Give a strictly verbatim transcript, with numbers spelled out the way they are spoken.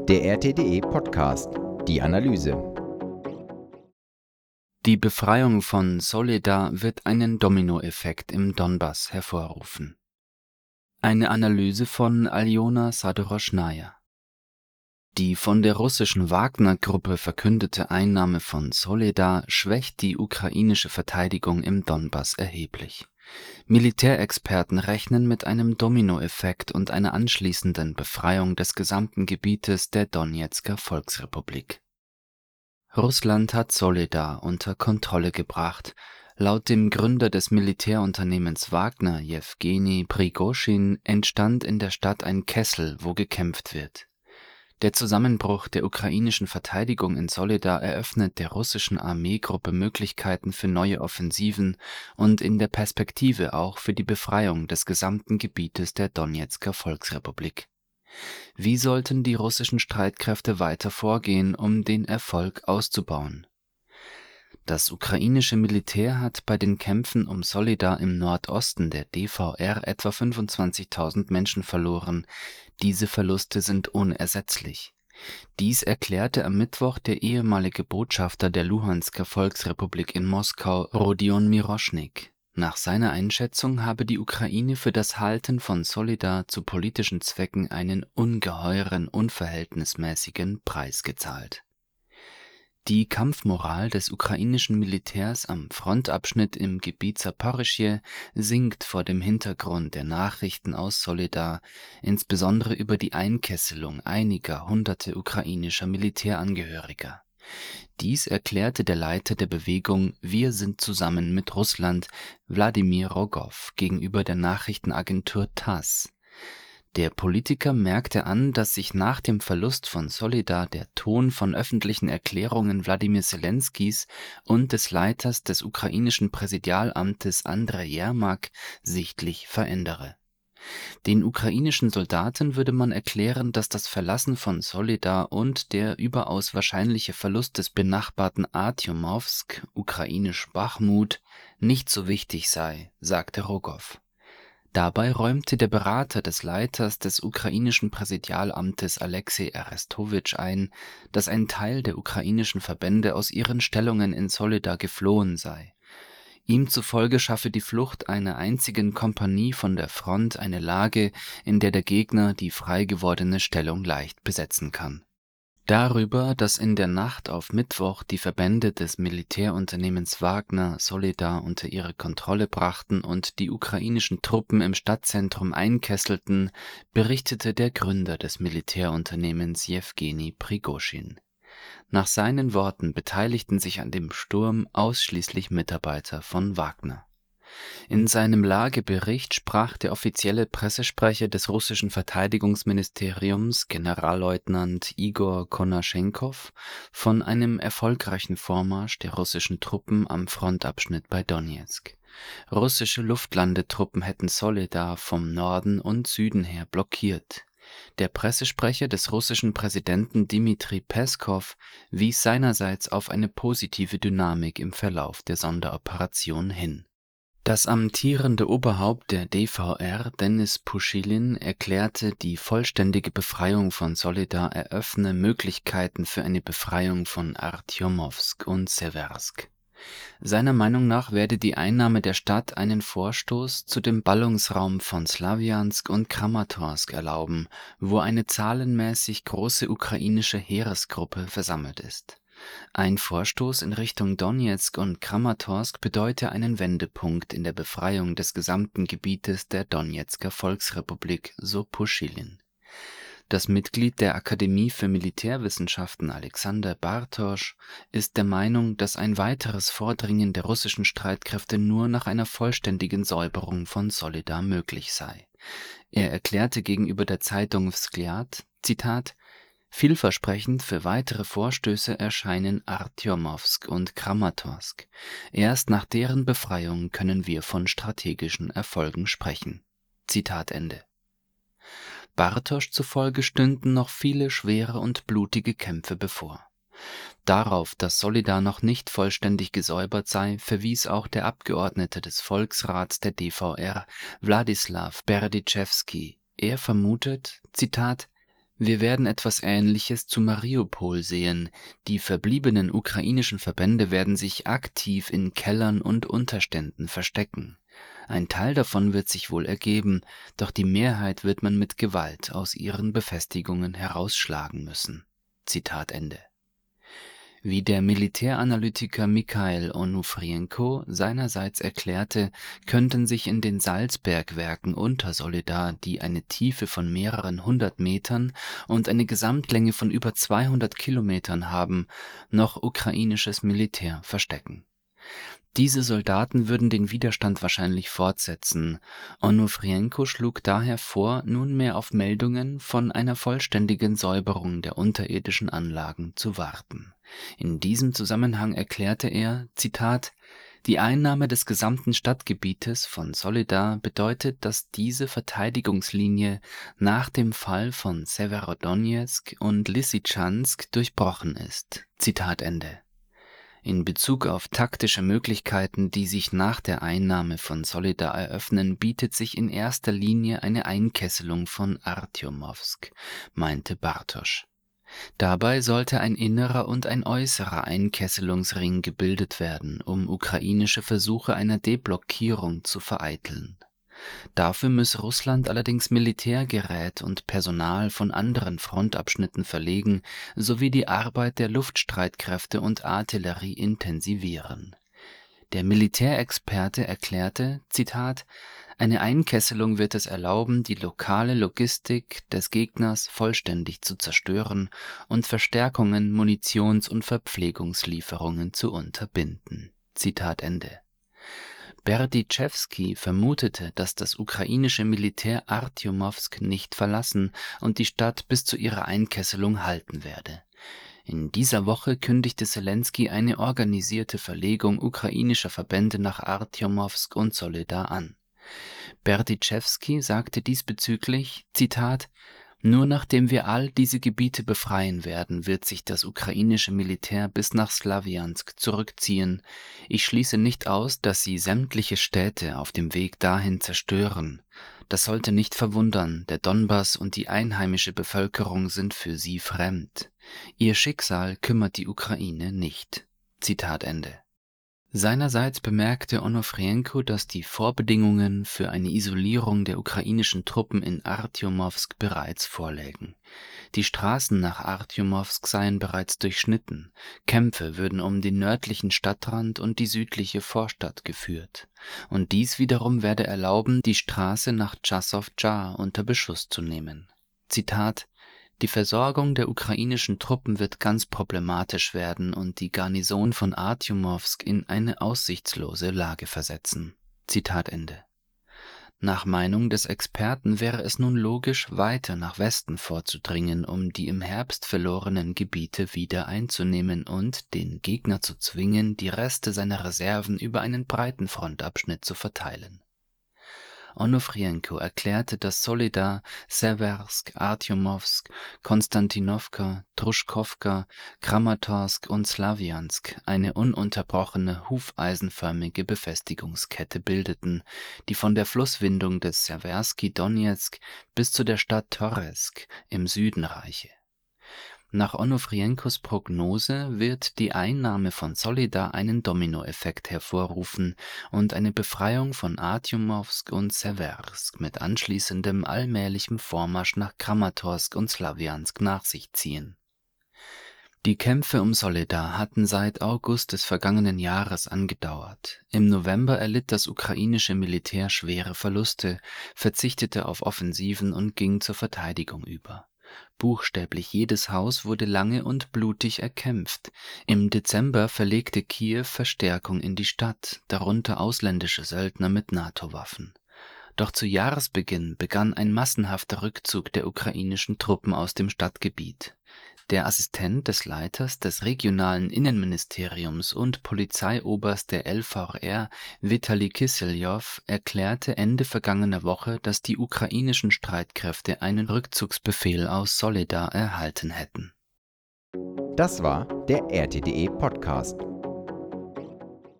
Der R T D E-Podcast, die Analyse. Die Befreiung von Soledar wird einen Dominoeffekt im Donbass hervorrufen. Eine Analyse von Aljona Sadoroschnaja. Die von der russischen Wagner-Gruppe verkündete Einnahme von Soledar schwächt die ukrainische Verteidigung im Donbass erheblich. Militärexperten rechnen mit einem Dominoeffekt und einer anschließenden Befreiung des gesamten Gebietes der Donezker Volksrepublik. Russland hat Soledar unter Kontrolle gebracht. Laut dem Gründer des Militärunternehmens Wagner, Jewgeni Prigoschin, entstand in der Stadt ein Kessel, wo gekämpft wird. Der Zusammenbruch der ukrainischen Verteidigung in Soledar eröffnet der russischen Armeegruppe Möglichkeiten für neue Offensiven und in der Perspektive auch für die Befreiung des gesamten Gebietes der Donezker Volksrepublik. Wie sollten die russischen Streitkräfte weiter vorgehen, um den Erfolg auszubauen? Das ukrainische Militär hat bei den Kämpfen um Soledar im Nordosten der D V R etwa fünfundzwanzigtausend Menschen verloren. Diese Verluste sind unersetzlich. Dies erklärte am Mittwoch der ehemalige Botschafter der Luhansker Volksrepublik in Moskau, Rodion Miroschnik. Nach seiner Einschätzung habe die Ukraine für das Halten von Soledar zu politischen Zwecken einen ungeheuren, unverhältnismäßigen Preis gezahlt. Die Kampfmoral des ukrainischen Militärs am Frontabschnitt im Gebiet Saporischschje sinkt vor dem Hintergrund der Nachrichten aus Soledar, insbesondere über die Einkesselung einiger hunderte ukrainischer Militärangehöriger. Dies erklärte der Leiter der Bewegung Wir sind zusammen mit Russland, Wladimir Rogow, gegenüber der Nachrichtenagentur TASS. Der Politiker merkte an, dass sich nach dem Verlust von Soledar der Ton von öffentlichen Erklärungen Wladimir Selenskys und des Leiters des ukrainischen Präsidialamtes Andrej Jermak sichtlich verändere. Den ukrainischen Soldaten würde man erklären, dass das Verlassen von Soledar und der überaus wahrscheinliche Verlust des benachbarten Artjomowsk, ukrainisch Bachmut, nicht so wichtig sei, sagte Rogow. Dabei räumte der Berater des Leiters des ukrainischen Präsidialamtes Alexei Arestowitsch ein, dass ein Teil der ukrainischen Verbände aus ihren Stellungen in Soledar geflohen sei. Ihm zufolge schaffe die Flucht einer einzigen Kompanie von der Front eine Lage, in der der Gegner die frei gewordene Stellung leicht besetzen kann. Darüber, dass in der Nacht auf Mittwoch die Verbände des Militärunternehmens Wagner Soledar unter ihre Kontrolle brachten und die ukrainischen Truppen im Stadtzentrum einkesselten, berichtete der Gründer des Militärunternehmens Jewgeni Prigoschin. Nach seinen Worten beteiligten sich an dem Sturm ausschließlich Mitarbeiter von Wagner. In seinem Lagebericht sprach der offizielle Pressesprecher des russischen Verteidigungsministeriums, Generalleutnant Igor Konaschenkov, von einem erfolgreichen Vormarsch der russischen Truppen am Frontabschnitt bei Donezk. Russische Luftlandetruppen hätten Soledar vom Norden und Süden her blockiert. Der Pressesprecher des russischen Präsidenten Dmitri Peskow wies seinerseits auf eine positive Dynamik im Verlauf der Sonderoperation hin. Das amtierende Oberhaupt der D V R, Denis Puschilin, erklärte, die vollständige Befreiung von Soledar eröffne Möglichkeiten für eine Befreiung von Artjomowsk und Sewersk. Seiner Meinung nach werde die Einnahme der Stadt einen Vorstoß zu dem Ballungsraum von Slawjansk und Kramatorsk erlauben, wo eine zahlenmäßig große ukrainische Heeresgruppe versammelt ist. Ein Vorstoß in Richtung Donezk und Kramatorsk bedeute einen Wendepunkt in der Befreiung des gesamten Gebietes der Donezker Volksrepublik, so Puschilin. Das Mitglied der Akademie für Militärwissenschaften Alexander Bartosch ist der Meinung, dass ein weiteres Vordringen der russischen Streitkräfte nur nach einer vollständigen Säuberung von Soledar möglich sei. Er erklärte gegenüber der Zeitung Vzгляd, Zitat, vielversprechend für weitere Vorstöße erscheinen Artjomowsk und Kramatorsk. Erst nach deren Befreiung können wir von strategischen Erfolgen sprechen. Zitat Ende. Bartosch zufolge stünden noch viele schwere und blutige Kämpfe bevor. Darauf, dass Soledar noch nicht vollständig gesäubert sei, verwies auch der Abgeordnete des Volksrats der D V R, Wladislaw Berdychevsky. Er vermutet, Zitat, Wir werden etwas Ähnliches zu Mariupol sehen. Die verbliebenen ukrainischen Verbände werden sich aktiv in Kellern und Unterständen verstecken. Ein Teil davon wird sich wohl ergeben, doch die Mehrheit wird man mit Gewalt aus ihren Befestigungen herausschlagen müssen. Zitat Ende. Wie der Militäranalytiker Mikhail Onufrienko seinerseits erklärte, könnten sich in den Salzbergwerken unter Soledar, die eine Tiefe von mehreren hundert Metern und eine Gesamtlänge von über zweihundert Kilometern haben, noch ukrainisches Militär verstecken. Diese Soldaten würden den Widerstand wahrscheinlich fortsetzen. Onufrienko schlug daher vor, nunmehr auf Meldungen von einer vollständigen Säuberung der unterirdischen Anlagen zu warten. In diesem Zusammenhang erklärte er, Zitat, die Einnahme des gesamten Stadtgebietes von Soledar bedeutet, dass diese Verteidigungslinie nach dem Fall von Severodonezk und Lysychansk durchbrochen ist. Zitat Ende. In Bezug auf taktische Möglichkeiten, die sich nach der Einnahme von Soledar eröffnen, bietet sich in erster Linie eine Einkesselung von Artjomowsk, meinte Bartosch. Dabei sollte ein innerer und ein äußerer Einkesselungsring gebildet werden, um ukrainische Versuche einer Deblockierung zu vereiteln. Dafür müsse Russland allerdings Militärgerät und Personal von anderen Frontabschnitten verlegen sowie die Arbeit der Luftstreitkräfte und Artillerie intensivieren. Der Militärexperte erklärte, Zitat, eine Einkesselung wird es erlauben, die lokale Logistik des Gegners vollständig zu zerstören und Verstärkungen, Munitions- und Verpflegungslieferungen zu unterbinden. Zitat Ende. Berdychevsky vermutete, dass das ukrainische Militär Artjomowsk nicht verlassen und die Stadt bis zu ihrer Einkesselung halten werde. In dieser Woche kündigte Selenskyj eine organisierte Verlegung ukrainischer Verbände nach Artjomowsk und Soledar an. Berdychevsky sagte diesbezüglich, Zitat, nur nachdem wir all diese Gebiete befreien werden, wird sich das ukrainische Militär bis nach Slawiansk zurückziehen. Ich schließe nicht aus, dass sie sämtliche Städte auf dem Weg dahin zerstören. Das sollte nicht verwundern, der Donbass und die einheimische Bevölkerung sind für sie fremd. Ihr Schicksal kümmert die Ukraine nicht. Zitat Ende. Seinerseits bemerkte Onufrienko, dass die Vorbedingungen für eine Isolierung der ukrainischen Truppen in Artjomowsk bereits vorlägen. Die Straßen nach Artjomowsk seien bereits durchschnitten, Kämpfe würden um den nördlichen Stadtrand und die südliche Vorstadt geführt. Und dies wiederum werde erlauben, die Straße nach Chasov Jar unter Beschuss zu nehmen. Zitat: Die Versorgung der ukrainischen Truppen wird ganz problematisch werden und die Garnison von Artjomowsk in eine aussichtslose Lage versetzen. Zitat Ende. Nach Meinung des Experten wäre es nun logisch, weiter nach Westen vorzudringen, um die im Herbst verlorenen Gebiete wieder einzunehmen und den Gegner zu zwingen, die Reste seiner Reserven über einen breiten Frontabschnitt zu verteilen. Onufrienko erklärte, dass Soledar, Seversk, Artjomowsk, Konstantinowka, Truschkowka, Kramatorsk und Slawiansk eine ununterbrochene hufeisenförmige Befestigungskette bildeten, die von der Flusswindung des Sewerski Donezk bis zu der Stadt Toresk im Süden reiche. Nach Onufrienkos Prognose wird die Einnahme von Soledar einen Dominoeffekt hervorrufen und eine Befreiung von Artjomowsk und Seversk mit anschließendem allmählichem Vormarsch nach Kramatorsk und Slawiansk nach sich ziehen. Die Kämpfe um Soledar hatten seit August des vergangenen Jahres angedauert. Im November erlitt das ukrainische Militär schwere Verluste, verzichtete auf Offensiven und ging zur Verteidigung über. Buchstäblich jedes Haus wurde lange und blutig erkämpft. Im Dezember verlegte Kiew Verstärkung in die Stadt, darunter ausländische Söldner mit NATO-Waffen. Doch zu Jahresbeginn begann ein massenhafter Rückzug der ukrainischen Truppen aus dem Stadtgebiet. Der Assistent des Leiters des regionalen Innenministeriums und Polizeioberst der L V R, Witali Kisseljow, erklärte Ende vergangener Woche, dass die ukrainischen Streitkräfte einen Rückzugsbefehl aus Soledar erhalten hätten. Das war der R T D E Podcast.